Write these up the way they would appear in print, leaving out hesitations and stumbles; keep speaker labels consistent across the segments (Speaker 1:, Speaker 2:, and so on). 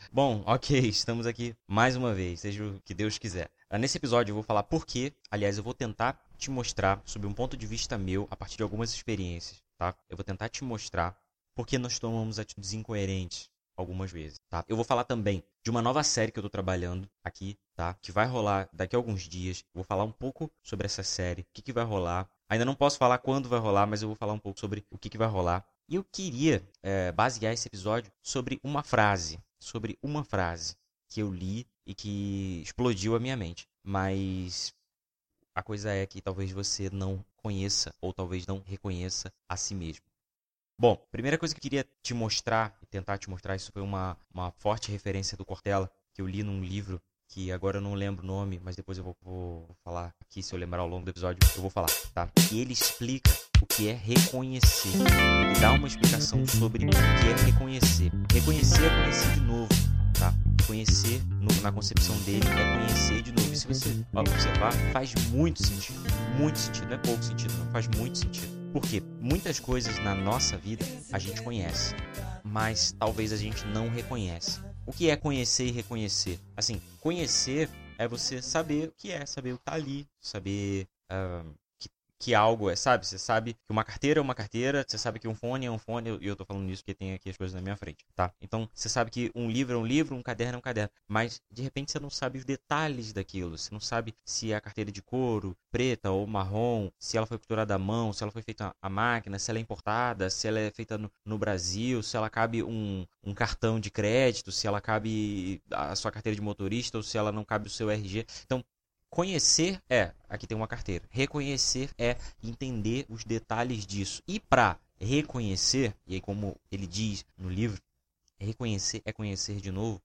Speaker 1: Bom, ok, estamos aqui mais uma vez, seja o que Deus quiser. Nesse episódio eu vou falar por quê, aliás, eu vou tentar te mostrar, sob um ponto de vista meu, a partir de algumas experiências, tá? Eu vou tentar te mostrar por que nós tomamos atitudes incoerentes algumas vezes, tá? Eu vou falar também de uma nova série que eu tô trabalhando aqui, tá? Que vai rolar daqui a alguns dias. Vou falar um pouco sobre essa série, o que que vai rolar. Ainda não posso falar quando vai rolar, mas eu vou falar um pouco sobre o que que vai rolar. E eu queria basear esse episódio sobre uma frase que eu li e que explodiu a minha mente. Mas a coisa é que talvez você não conheça ou talvez não reconheça a si mesmo. Bom, primeira coisa que eu queria te mostrar, e tentar te mostrar, isso foi uma forte referência do Cortella, que eu li num livro que agora eu não lembro o nome, mas depois eu vou falar aqui, se eu lembrar ao longo do episódio, eu vou falar, tá? E ele explica o que é reconhecer. Ele dá uma explicação sobre o que é reconhecer. Reconhecer é conhecer de novo, tá? Conhecer, na concepção dele, é conhecer de novo. E se você observar, faz muito sentido. Muito sentido, não é pouco sentido, não. Faz muito sentido. Porque muitas coisas na nossa vida a gente conhece, mas talvez a gente não reconhece. O que é conhecer e reconhecer? Assim, conhecer é você saber o que é, saber o que tá ali, saber que algo é, sabe? Você sabe que uma carteira é uma carteira, você sabe que um fone é um fone, e eu tô falando isso porque tem aqui as coisas na minha frente, tá? Então, você sabe que um livro é um livro, um caderno é um caderno, mas de repente você não sabe os detalhes daquilo, você não sabe se é a carteira de couro, preta ou marrom, se ela foi costurada à mão, se ela foi feita à máquina, se ela é importada, se ela é feita no Brasil, se ela cabe um cartão de crédito, se ela cabe a sua carteira de motorista ou se ela não cabe o seu RG. Então, conhecer aqui tem uma carteira. Reconhecer é entender os detalhes disso. E para reconhecer, e aí como ele diz no livro, reconhecer é conhecer de novo,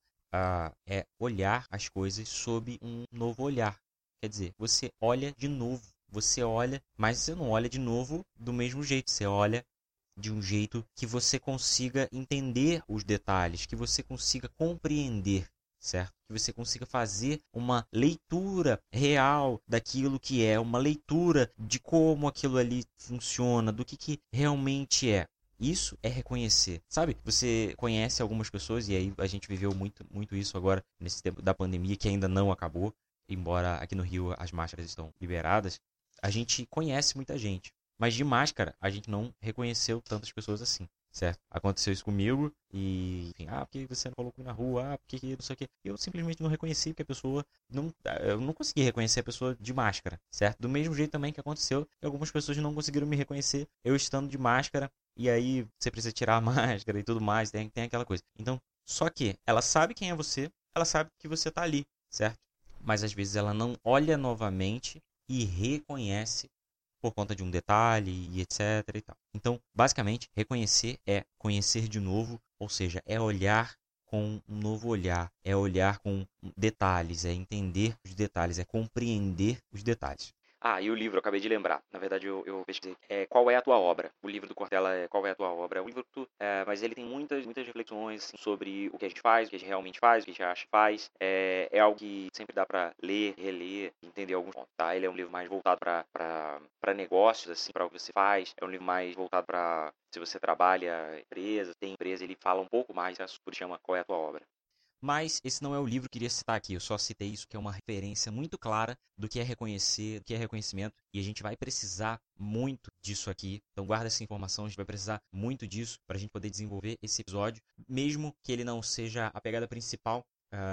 Speaker 1: é olhar as coisas sob um novo olhar. Quer dizer, você olha de novo. Você olha, mas você não olha de novo do mesmo jeito. Você olha de um jeito que você consiga entender os detalhes, que você consiga compreender, certo? Que você consiga fazer uma leitura real daquilo que é, uma leitura de como aquilo ali funciona, do que realmente é. Isso é reconhecer, sabe? Você conhece algumas pessoas, e aí a gente viveu muito, muito isso agora, nesse tempo da pandemia, que ainda não acabou, embora aqui no Rio as máscaras estão liberadas. A gente conhece muita gente, mas de máscara a gente não reconheceu tantas pessoas assim, certo? Aconteceu isso comigo e, enfim, por que você não colocou na rua? Por que não sei o quê? Eu simplesmente não reconheci porque a pessoa não, eu não consegui reconhecer a pessoa de máscara, certo? Do mesmo jeito também que aconteceu que algumas pessoas não conseguiram me reconhecer eu estando de máscara e aí você precisa tirar a máscara e tudo mais, tem aquela coisa. Então, só que ela sabe quem é você, ela sabe que você tá ali, certo? Mas às vezes ela não olha novamente e reconhece por conta de um detalhe e etc e tal. Então, basicamente, reconhecer é conhecer de novo, ou seja, é olhar com um novo olhar, é olhar com detalhes, é entender os detalhes, é compreender os detalhes. E o livro, eu acabei de lembrar. Na verdade, eu pesquisei. Qual é a tua obra? O livro do Cortella é Qual é a tua obra? É um livro mas ele tem muitas, muitas reflexões assim, sobre o que a gente faz, o que a gente realmente faz, o que a gente acha que faz. É algo que sempre dá pra ler, reler, entender alguns pontos, tá? Ele é um livro mais voltado para negócios, assim, para o que você faz. É um livro mais voltado para se você trabalha em empresa, tem empresa, ele fala um pouco mais, por isso chama Qual é a tua obra? Mas esse não é o livro que eu queria citar aqui. Eu só citei isso, que é uma referência muito clara do que é reconhecer, do que é reconhecimento. E a gente vai precisar muito disso aqui. Então guarda essa informação, a gente vai precisar muito disso para a gente poder desenvolver esse episódio. Mesmo que ele não seja a pegada principal,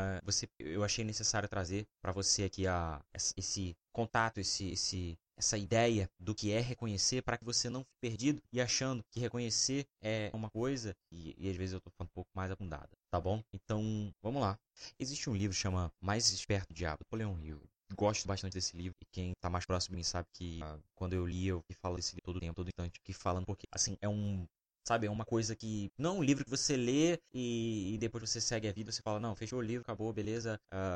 Speaker 1: eu achei necessário trazer para você aqui esse contato, essa ideia do que é reconhecer para que você não fique perdido e achando que reconhecer é uma coisa e às vezes eu estou falando um pouco mais abundada, tá bom? Então, vamos lá. Existe um livro que chama Mais Esperto do Diabo, Napoleão Hill. Gosto bastante desse livro e quem está mais próximo de mim sabe que quando eu li, eu falo desse livro todo o tempo, todo instante, que falando porque, assim, sabe, é uma coisa que não é um livro que você lê e depois você segue a vida, você fala, não, fechou o livro, acabou, beleza,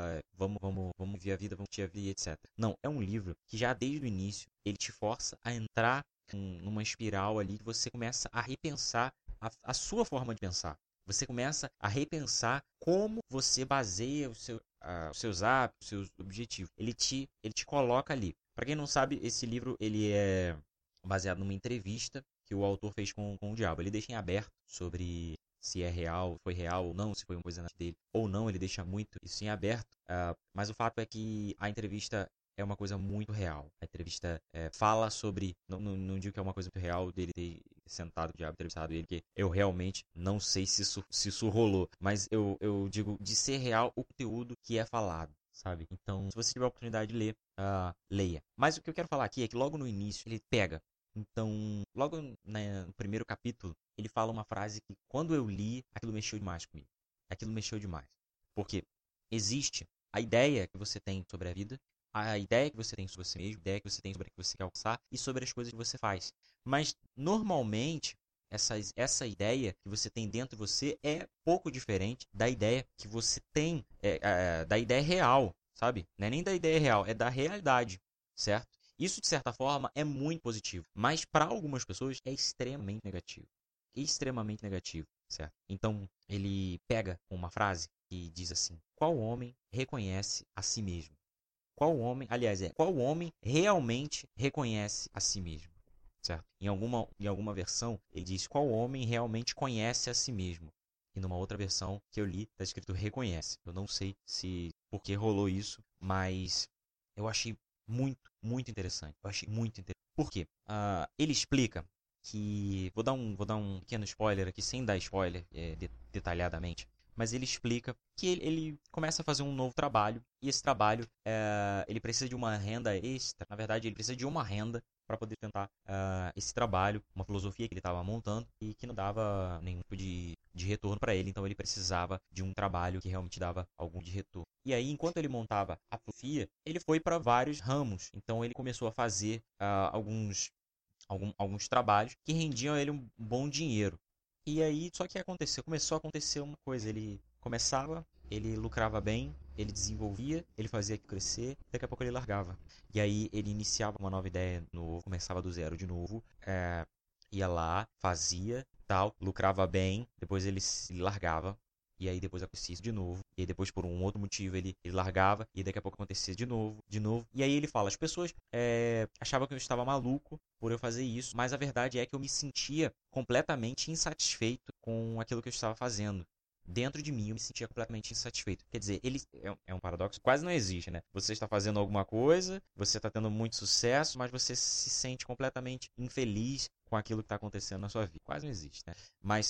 Speaker 1: vamos ver a vida, vamos curtir a vida, etc. Não, é um livro que já desde o início ele te força a entrar numa espiral ali que você começa a repensar a sua forma de pensar. Você começa a repensar como você baseia os seus hábitos, os seus objetivos. Ele te coloca ali. Para quem não sabe, esse livro ele é baseado numa entrevista que o autor fez com o diabo. Ele deixa em aberto sobre se é real, foi real ou não, se foi uma coisa dele ou não, ele deixa muito isso em aberto. Mas o fato é que a entrevista é uma coisa muito real. A entrevista fala sobre. Não digo que é uma coisa muito real dele ter sentado de entrevistado ele, porque eu realmente não sei se isso rolou. Mas eu digo de ser real o conteúdo que é falado, sabe? Então, se você tiver a oportunidade de ler, leia. Mas o que eu quero falar aqui é que logo no início ele pega. Então, logo no primeiro capítulo, ele fala uma frase que quando eu li, aquilo mexeu demais comigo. Aquilo mexeu demais. Porque existe a ideia que você tem sobre a vida, a ideia que você tem sobre você mesmo, a ideia que você tem sobre o que você quer alcançar e sobre as coisas que você faz. Mas, normalmente, essa ideia que você tem dentro de você é pouco diferente da ideia que você tem, da ideia real, sabe? Não é nem da ideia real, é da realidade, certo? Isso, de certa forma, é muito positivo. Mas, para algumas pessoas, é extremamente negativo. Extremamente negativo, certo? Então, ele pega uma frase que diz assim: qual homem reconhece a si mesmo? Qual homem realmente reconhece a si mesmo? Certo? Em alguma versão, ele diz qual homem realmente conhece a si mesmo. E numa outra versão que eu li, está escrito reconhece. Eu não sei se por que rolou isso, mas eu achei muito, muito interessante. Eu achei muito interessante. Por quê? Ele explica que. Vou dar um pequeno spoiler aqui, sem dar spoiler detalhadamente. Mas ele explica que ele começa a fazer um novo trabalho. E esse trabalho, ele precisa de uma renda extra. Na verdade, ele precisa de uma renda para poder tentar esse trabalho, uma filosofia que ele estava montando e que não dava nenhum tipo de retorno para ele. Então ele precisava de um trabalho que realmente dava algum de retorno. E aí, enquanto ele montava a filosofia, ele foi para vários ramos. Então ele começou a fazer alguns trabalhos que rendiam a ele um bom dinheiro. E aí, só que começou a acontecer uma coisa. Ele começava, ele lucrava bem, ele desenvolvia, ele fazia aquilo crescer, daqui a pouco ele largava. E aí ele iniciava uma nova ideia novo, começava do zero de novo, ia lá, fazia, tal, lucrava bem, depois ele se largava. E aí depois acontecia isso de novo. E aí depois, por um outro motivo, ele largava. E daqui a pouco acontecia de novo, de novo. E aí ele fala, as pessoas achavam que eu estava maluco por eu fazer isso. Mas a verdade é que eu me sentia completamente insatisfeito com aquilo que eu estava fazendo. Dentro de mim eu me sentia completamente insatisfeito. Quer dizer, ele é um paradoxo, quase não existe, né? Você está fazendo alguma coisa, você está tendo muito sucesso, mas você se sente completamente infeliz com aquilo que está acontecendo na sua vida. Quase não existe, né? Mas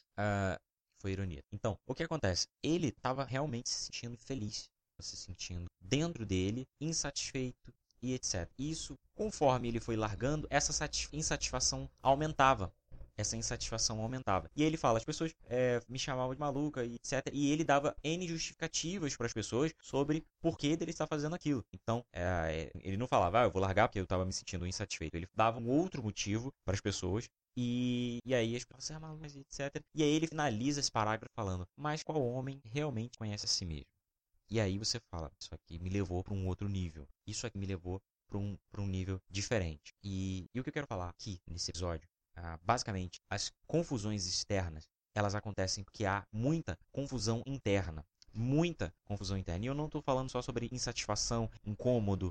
Speaker 1: foi ironia. Então, o que acontece? Ele estava realmente se sentindo feliz, se sentindo dentro dele, insatisfeito e etc. Isso, conforme ele foi largando, essa insatisfação aumentava. Essa insatisfação aumentava. E ele fala, as pessoas me chamavam de maluca e etc. E ele dava N justificativas para as pessoas sobre por que ele está fazendo aquilo. Então, ele não falava, eu vou largar porque eu estava me sentindo insatisfeito. Ele dava um outro motivo para as pessoas. E aí as pessoas, mas etc. E aí ele finaliza esse parágrafo falando, mas qual homem realmente conhece a si mesmo? E aí você fala, isso aqui me levou para um outro nível. Isso aqui me levou para um nível diferente. E o que eu quero falar aqui nesse episódio, basicamente, as confusões externas, elas acontecem porque há muita confusão interna. Muita confusão interna. E eu não estou falando só sobre insatisfação, incômodo,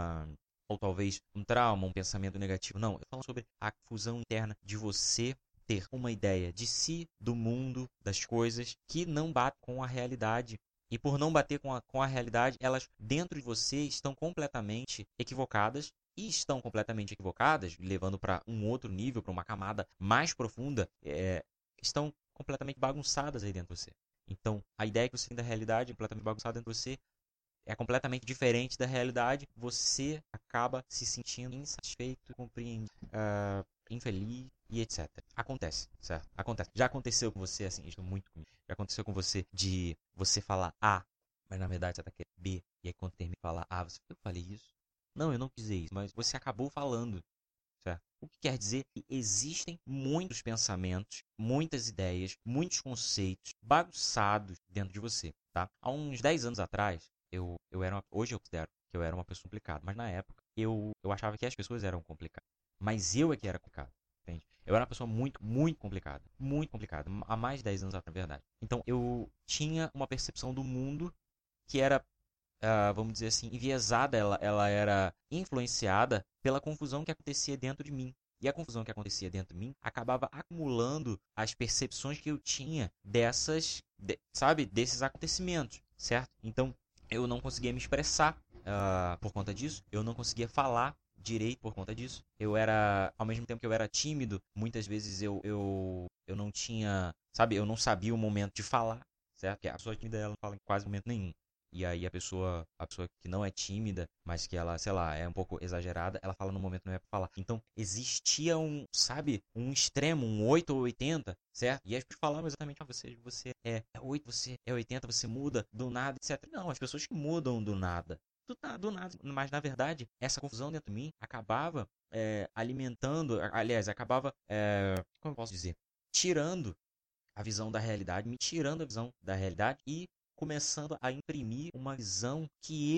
Speaker 1: ou talvez um trauma, um pensamento negativo. Não, eu falo sobre a confusão interna de você ter uma ideia de si, do mundo, das coisas, que não bate com a realidade. E por não bater com a realidade, elas dentro de você estão completamente equivocadas. E estão completamente equivocadas, levando para um outro nível, para uma camada mais profunda, estão completamente bagunçadas aí dentro de você. Então, a ideia que você tem da realidade é completamente bagunçada dentro de você, é completamente diferente da realidade, você acaba se sentindo insatisfeito, compreendido, infeliz e etc. Acontece, certo? Acontece. Já aconteceu com você, assim, isso muito comigo. Já aconteceu com você de você falar A, mas na verdade você tá querendo B, e aí quando termina de falar A, você fala, eu falei isso? Não, eu não quis dizer isso, mas você acabou falando, certo? O que quer dizer que existem muitos pensamentos, muitas ideias, muitos conceitos bagunçados dentro de você, tá? Há uns 10 anos atrás, hoje eu considero que eu era uma pessoa complicada, mas na época eu achava que as pessoas eram complicadas. Mas eu é que era complicado, entende? Eu era uma pessoa muito, muito complicada. Muito complicada. Há mais de 10 anos atrás, na verdade. Então eu tinha uma percepção do mundo que era, vamos dizer assim, enviesada. Ela era influenciada pela confusão que acontecia dentro de mim. E a confusão que acontecia dentro de mim acabava acumulando as percepções que eu tinha desses acontecimentos, certo? Então, eu não conseguia me expressar por conta disso, eu não conseguia falar direito por conta disso. Eu era, ao mesmo tempo que eu era tímido, muitas vezes eu não tinha, eu não sabia o momento de falar, certo? Porque a pessoa tímida, ela não fala em quase momento nenhum. E aí a pessoa que não é tímida, mas que ela, sei lá, é um pouco exagerada, ela fala no momento que não é pra falar. Então, existia um extremo, um 8 ou 80, certo? E as pessoas falavam exatamente, você é 8, você é 80, você muda do nada, etc. Não, as pessoas que mudam do nada. Do nada. Mas, na verdade, essa confusão dentro de mim acabava alimentando, aliás, acabava, como eu posso dizer? Tirando a visão da realidade, me tirando a visão da realidade e começando a imprimir uma visão que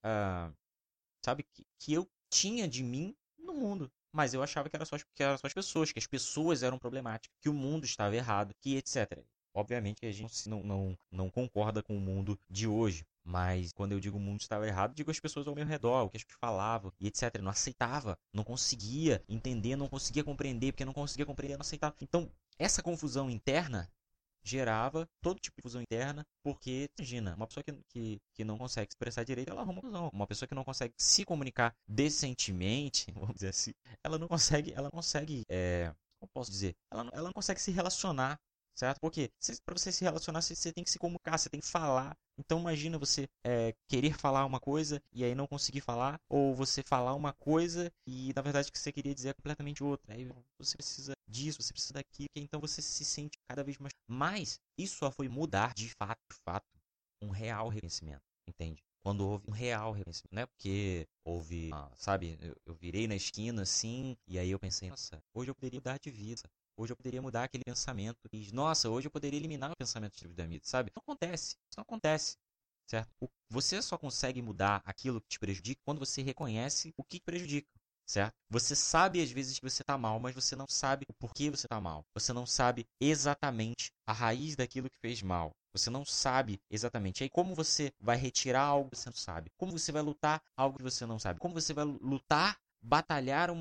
Speaker 1: que eu tinha de mim no mundo. Mas eu achava que eram só as pessoas, que as pessoas eram problemáticas, que o mundo estava errado, que etc. Obviamente que a gente não concorda com o mundo de hoje. Mas quando eu digo o mundo estava errado, digo as pessoas ao meu redor, o que as pessoas falavam e etc. Eu não aceitava, não conseguia entender, não conseguia compreender, porque não conseguia compreender, não aceitava. Então, essa confusão interna gerava todo tipo de confusão interna, porque, imagina, uma pessoa que não consegue se expressar direito, ela arruma confusão. Uma pessoa que não consegue se comunicar decentemente, vamos dizer assim, ela não consegue, como posso dizer? Ela não consegue se relacionar, certo? Porque para você se relacionar, você tem que se comunicar, você tem que falar. Então imagina você querer falar uma coisa e aí não conseguir falar, ou você falar uma coisa e na verdade o que você queria dizer é completamente outra. Aí você precisa disso, você precisa daquilo, que então você se sente cada vez mais. Mas isso só foi mudar de fato, um real reconhecimento, entende? Quando houve um real reconhecimento, não é porque houve, eu virei na esquina assim, e aí eu pensei, nossa, hoje eu poderia mudar de vida. Hoje eu poderia mudar aquele pensamento. E, nossa, hoje eu poderia eliminar o pensamento de da vida, sabe? Não acontece. Isso não acontece. Certo? Você só consegue mudar aquilo que te prejudica quando você reconhece o que te prejudica. Certo? Você sabe às vezes que você está mal, mas você não sabe o porquê você está mal. Você não sabe exatamente a raiz daquilo que fez mal. Você não sabe exatamente. Aí como você vai retirar algo que você não sabe? Como você vai lutar algo que você não sabe? Como você vai lutar, batalhar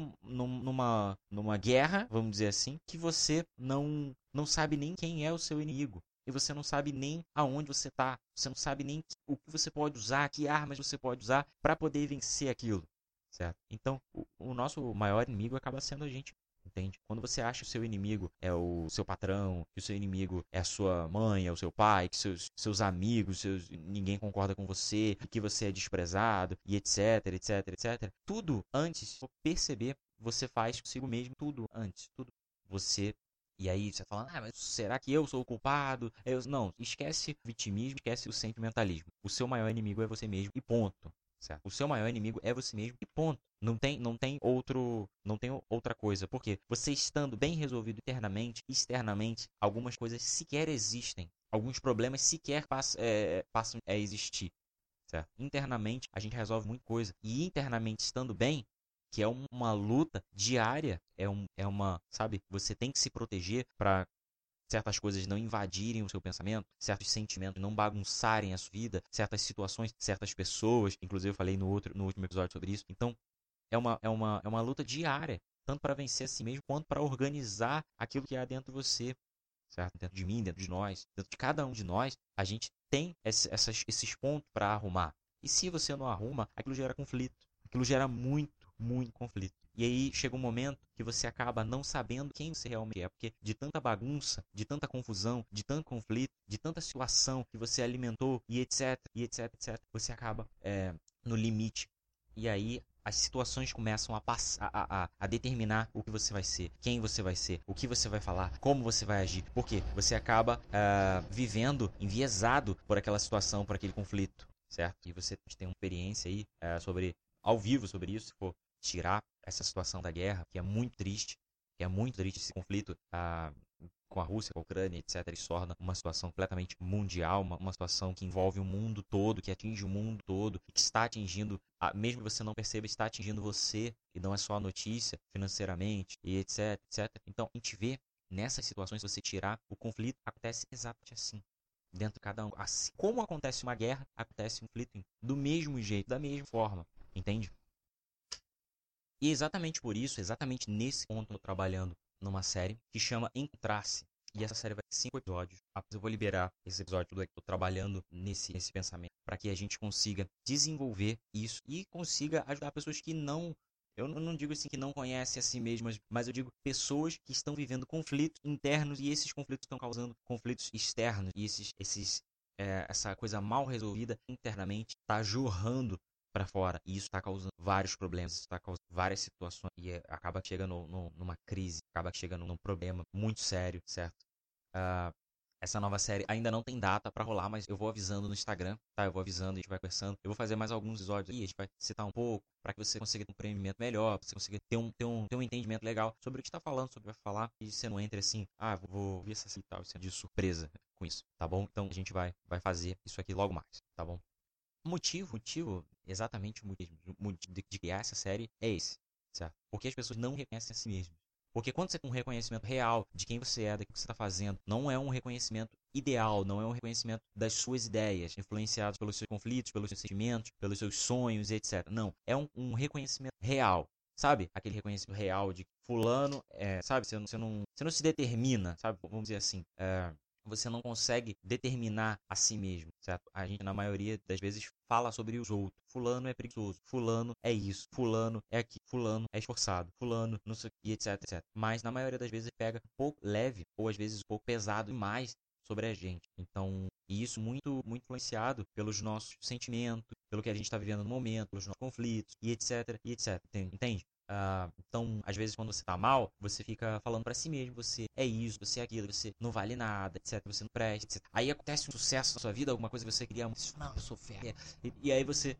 Speaker 1: numa guerra, vamos dizer assim, que você não sabe nem quem é o seu inimigo. E você não sabe nem aonde você está. Você não sabe nem o que você pode usar, que armas você pode usar para poder vencer aquilo. Certo? Então, o nosso maior inimigo acaba sendo a gente. Entende? Quando você acha que o seu inimigo é o seu patrão, que o seu inimigo é a sua mãe, é o seu pai, que seus amigos, ninguém concorda com você, que você é desprezado, e etc, etc, etc. Tudo antes de perceber, você faz consigo mesmo, tudo antes. Tudo você. E aí você fala, mas será que eu sou o culpado? Não, esquece o vitimismo, esquece o sentimentalismo. O seu maior inimigo é você mesmo e ponto. Certo? O seu maior inimigo é você mesmo e ponto. Não tem outra coisa. Porque você estando bem resolvido internamente, externamente, algumas coisas sequer existem. Alguns problemas sequer passam a existir. Certo? Internamente, a gente resolve muita coisa. E internamente, estando bem, que é uma luta diária, você tem que se proteger para certas coisas não invadirem o seu pensamento, certos sentimentos não bagunçarem a sua vida, certas situações, certas pessoas. Inclusive eu falei no último episódio sobre isso. Então, é uma luta diária, tanto para vencer a si mesmo, quanto para organizar aquilo que há dentro de você, certo? Dentro de mim, dentro de nós, dentro de cada um de nós, a gente tem esses pontos para arrumar. E se você não arruma, aquilo gera conflito. Aquilo gera muito, muito conflito. E aí chega um momento que você acaba não sabendo quem você realmente é, porque de tanta bagunça, de tanta confusão, de tanto conflito, de tanta situação que você alimentou e etc, e etc, etc, você acaba no limite. E aí as situações começam a passar, a determinar o que você vai ser, quem você vai ser, o que você vai falar, como você vai agir. Porque você acaba vivendo enviesado por aquela situação, por aquele conflito, certo? E você tem uma experiência aí ao vivo sobre isso, se for tirar essa situação da guerra, que é muito triste esse conflito com a Rússia, com a Ucrânia, etc. Isso torna uma situação completamente mundial, uma situação que envolve o mundo todo, que atinge o mundo todo, e que está atingindo, mesmo que você não perceba, está atingindo você, e não é só a notícia, financeiramente, e etc, etc. Então, a gente vê nessas situações, se você tirar, o conflito acontece exatamente assim. Dentro de cada um. Assim como acontece uma guerra, acontece um conflito do mesmo jeito, da mesma forma. Entende? E exatamente por isso, exatamente nesse ponto, eu tô trabalhando numa série que chama Encontrar-se. E essa série vai ter 5 episódios. Eu vou liberar esse episódio tudo aqui. Estou trabalhando nesse pensamento para que a gente consiga desenvolver isso e consiga ajudar pessoas que não. Eu não digo assim que não conhecem a si mesmas, mas eu digo pessoas que estão vivendo conflitos internos e esses conflitos estão causando conflitos externos. E essa coisa mal resolvida internamente está jorrando para fora. E isso está causando vários problemas, está causando várias situações e acaba chegando numa crise, acaba chegando num problema muito sério, certo? Ah, essa nova série ainda não tem data pra rolar, mas eu vou avisando no Instagram, tá? Eu vou avisando, a gente vai conversando. Eu vou fazer mais alguns episódios aí, a gente vai citar um pouco, pra que você consiga ter um empreendimento melhor, pra você consiga ter um entendimento legal sobre o que está falando, sobre o que vai falar, e você não entre assim, vou ver essa e tal, isso é de surpresa com isso, tá bom? Então a gente vai fazer isso aqui logo mais, tá bom? Exatamente o motivo de criar essa série é esse, certo? Porque as pessoas não reconhecem a si mesmas. Porque quando você tem um reconhecimento real de quem você é, daquilo que você está fazendo, não é um reconhecimento ideal, não é um reconhecimento das suas ideias, influenciadas pelos seus conflitos, pelos seus sentimentos, pelos seus sonhos, etc. Não, é um reconhecimento real. Sabe? Aquele reconhecimento real de fulano, sabe? Você não se determina, sabe? Vamos dizer assim. Você não consegue determinar a si mesmo, certo? A gente, na maioria das vezes, fala sobre os outros. Fulano é preguiçoso, fulano é isso, fulano é aquilo, fulano é esforçado, fulano não sei o que, etc, etc. Mas, na maioria das vezes, pega um pouco leve, ou às vezes um pouco pesado demais sobre a gente. Então, e isso muito, muito influenciado pelos nossos sentimentos, pelo que a gente está vivendo no momento, pelos nossos conflitos, e etc, e etc. Entende? Então, às vezes, quando você tá mal, você fica falando pra si mesmo, você é isso, você é aquilo, você não vale nada, etc, você não presta, etc. Aí acontece um sucesso na sua vida, alguma coisa que você queria muito, você fala, não, eu sou fera. E aí você,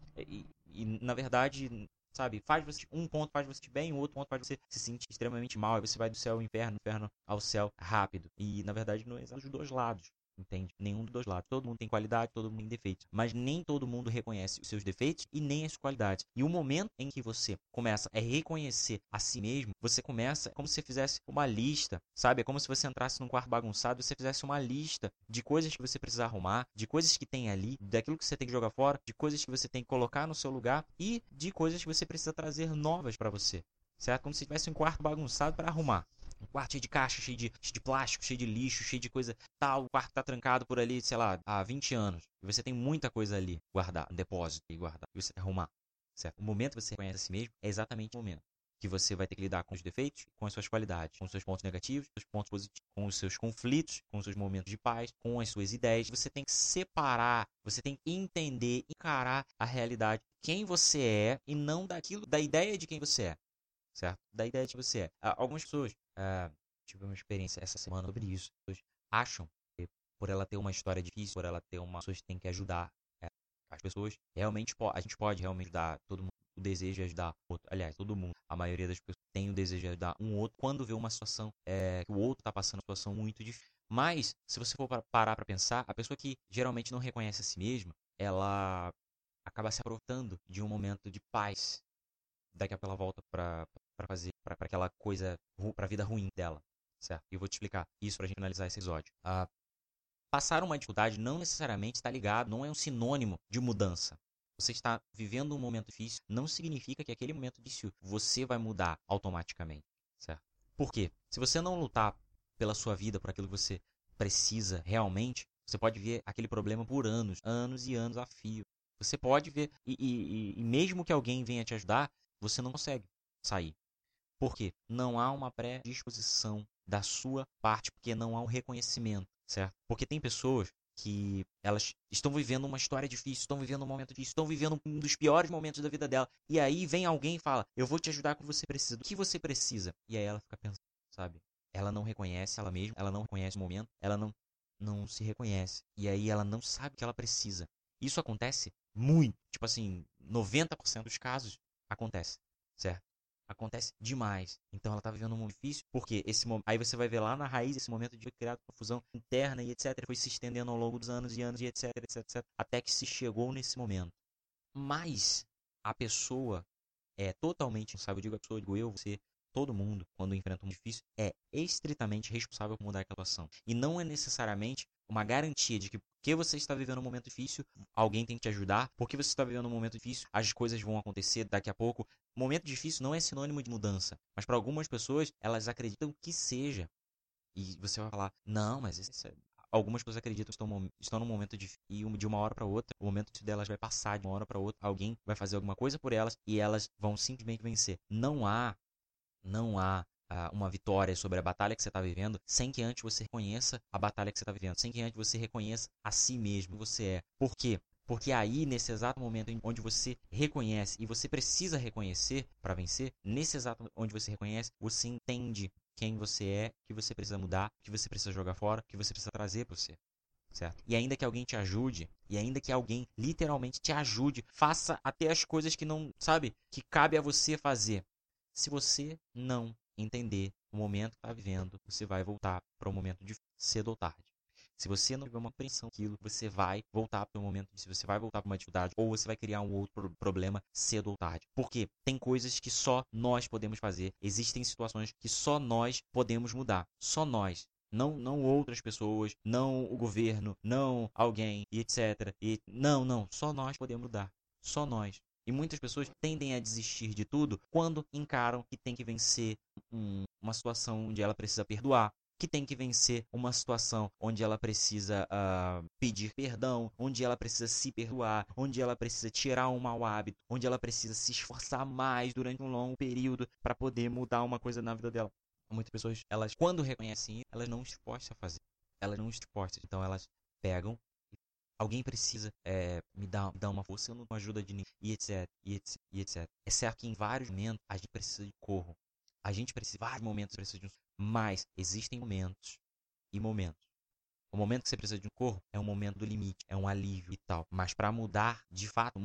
Speaker 1: na verdade, sabe, um ponto faz você bem, o outro ponto faz você se sentir extremamente mal, aí você vai do céu ao inferno, inferno ao céu rápido. E, na verdade, não é dos dois lados. Entende? Nenhum dos dois lados. Todo mundo tem qualidade, todo mundo tem defeitos. Mas nem todo mundo reconhece os seus defeitos e nem as qualidades. E o momento em que você começa a reconhecer a si mesmo, você começa como se você fizesse uma lista, sabe? É como se você entrasse num quarto bagunçado e você fizesse uma lista de coisas que você precisa arrumar, de coisas que tem ali, daquilo que você tem que jogar fora, de coisas que você tem que colocar no seu lugar e de coisas que você precisa trazer novas para você. Certo? Como se tivesse um quarto bagunçado para arrumar. Um quarto cheio de caixa, cheio de plástico, cheio de lixo, cheio de coisa tal. O quarto tá trancado por ali, sei lá, há 20 anos. E você tem muita coisa ali guardada, um depósito e guardar. E você tem que arrumar. Certo? O momento que você reconhece a si mesmo é exatamente o momento que você vai ter que lidar com os defeitos, com as suas qualidades, com os seus pontos negativos, com os pontos positivos, com os seus conflitos, com os seus momentos de paz, com as suas ideias. Você tem que separar, você tem que entender, encarar a realidade, quem você é e não da ideia de quem você é. Certo? Da ideia de que você é. Algumas pessoas, tive uma experiência essa semana sobre isso, as pessoas acham que por ela ter uma história difícil, por ela ter uma... As pessoas têm que ajudar as pessoas. Realmente, a gente pode realmente ajudar todo mundo. O desejo de ajudar outro. Aliás, todo mundo. A maioria das pessoas tem o desejo de ajudar um outro quando vê uma situação que o outro está passando uma situação muito difícil. Mas, se você for parar para pensar, a pessoa que geralmente não reconhece a si mesma, ela acaba se aproveitando de um momento de paz. Daqui a pouco ela volta para aquela coisa, para a vida ruim dela, certo? E eu vou te explicar isso pra gente finalizar esse episódio. Passar uma dificuldade não necessariamente está ligado, não é um sinônimo de mudança. Você está vivendo um momento difícil, não significa que aquele momento difícil você vai mudar automaticamente, certo? Por quê? Se você não lutar pela sua vida, por aquilo que você precisa realmente, você pode ver aquele problema por anos, anos e anos a fio. Você pode ver, e mesmo que alguém venha te ajudar, você não consegue sair. Por quê? Não há uma predisposição da sua parte, porque não há um reconhecimento, certo? Porque tem pessoas que elas estão vivendo uma história difícil, estão vivendo um momento difícil, estão vivendo um dos piores momentos da vida dela. E aí vem alguém e fala, eu vou te ajudar com o que você precisa. Do que você precisa? E aí ela fica pensando, sabe? Ela não reconhece ela mesma, ela não reconhece o momento, ela não se reconhece. E aí ela não sabe o que ela precisa. Isso acontece muito. Tipo assim, 90% dos casos acontece, certo? Acontece demais. Então ela tá vivendo um momento difícil, porque aí você vai ver lá na raiz esse momento de criar confusão interna e etc. Foi se estendendo ao longo dos anos e anos e etc, etc, etc, até que se chegou nesse momento. Mas a pessoa é totalmente responsável, eu digo a pessoa, digo eu, você, todo mundo, quando enfrenta um difícil, é estritamente responsável por mudar aquela situação. E não é necessariamente uma garantia de que porque você está vivendo um momento difícil, alguém tem que te ajudar. Porque você está vivendo um momento difícil, as coisas vão acontecer daqui a pouco. Momento difícil não é sinônimo de mudança, mas para algumas pessoas, elas acreditam que seja. E você vai falar, não, mas algumas pessoas acreditam que estão num momento difícil e de uma hora para outra, o momento delas vai passar de uma hora para outra, alguém vai fazer alguma coisa por elas e elas vão simplesmente vencer. Não há uma vitória sobre a batalha que você está vivendo sem que antes você reconheça a batalha que você está vivendo, sem que antes você reconheça a si mesmo, que você é. Por quê? Porque aí, nesse exato momento onde você reconhece, e você precisa reconhecer para vencer, nesse exato onde você reconhece, você entende quem você é, que você precisa mudar, que você precisa jogar fora, que você precisa trazer para você. Certo? E ainda que alguém te ajude, e ainda que alguém literalmente te ajude, faça até as coisas que não, sabe, que cabe a você fazer. Se você não entender o momento que está vivendo, você vai voltar para o momento de cedo ou tarde. Se você não tiver uma compreensão daquilo, você vai voltar para o momento de se você vai voltar para uma dificuldade ou você vai criar um outro problema cedo ou tarde. Porque tem coisas que só nós podemos fazer, existem situações que só nós podemos mudar, só nós. Não outras pessoas, não o governo, não alguém, e etc. Não, só nós podemos mudar, só nós. E muitas pessoas tendem a desistir de tudo quando encaram que tem que vencer uma situação onde ela precisa perdoar, que tem que vencer uma situação onde ela precisa pedir perdão, onde ela precisa se perdoar, onde ela precisa tirar um mau hábito, onde ela precisa se esforçar mais durante um longo período para poder mudar uma coisa na vida dela. Muitas pessoas, elas quando reconhecem isso, elas não estão dispostas a fazer. Elas não estão dispostas. Então elas pegam, alguém precisa me dar uma força, eu não tenho ajuda de ninguém, e etc, e etc, e etc. É certo que em vários momentos a gente precisa de socorro. A gente precisa, em vários momentos precisa de um socorro. Mas existem momentos e momentos. O momento que você precisa de um socorro é um momento do limite, é um alívio e tal. Mas para mudar de fato,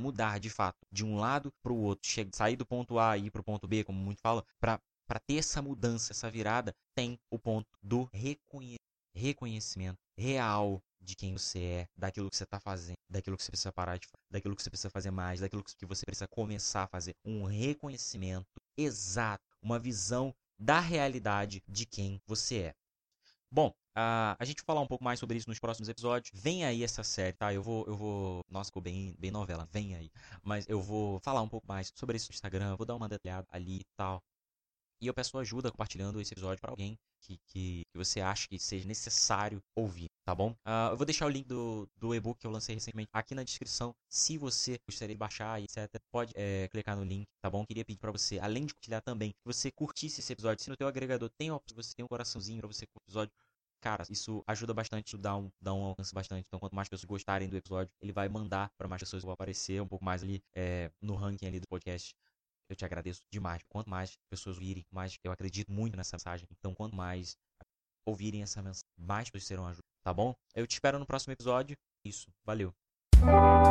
Speaker 1: de um lado para o outro, sair do ponto A e ir para o ponto B, como muito fala, para ter essa mudança, essa virada, tem o ponto do reconhecimento real de quem você é, daquilo que você está fazendo, daquilo que você precisa parar de fazer, daquilo que você precisa fazer mais, daquilo que você precisa começar a fazer. Um reconhecimento exato, uma visão da realidade de quem você é. Bom, a gente vai falar um pouco mais sobre isso nos próximos episódios. Vem aí essa série, tá? Eu vou... Nossa, ficou bem novela. Vem aí. Mas eu vou falar um pouco mais sobre isso no Instagram. Vou dar uma detalhada ali e tal. E eu peço ajuda compartilhando esse episódio para alguém que você acha que seja necessário ouvir, tá bom? Eu vou deixar o link do e-book que eu lancei recentemente aqui na descrição. Se você gostaria de baixar e etc, pode clicar no link, tá bom? Queria pedir para você, além de compartilhar também, que você curtisse esse episódio. Se no teu agregador tem você tem um coraçãozinho para você curtir o episódio, cara, isso ajuda bastante, isso dá um alcance bastante. Então, quanto mais pessoas gostarem do episódio, ele vai mandar para mais pessoas, vão aparecer um pouco mais ali no ranking ali do podcast. Eu te agradeço demais. Quanto mais pessoas ouvirem, mais eu acredito muito nessa mensagem. Então, quanto mais ouvirem essa mensagem, mais pessoas serão ajudadas, tá bom? Eu te espero no próximo episódio. Isso, valeu.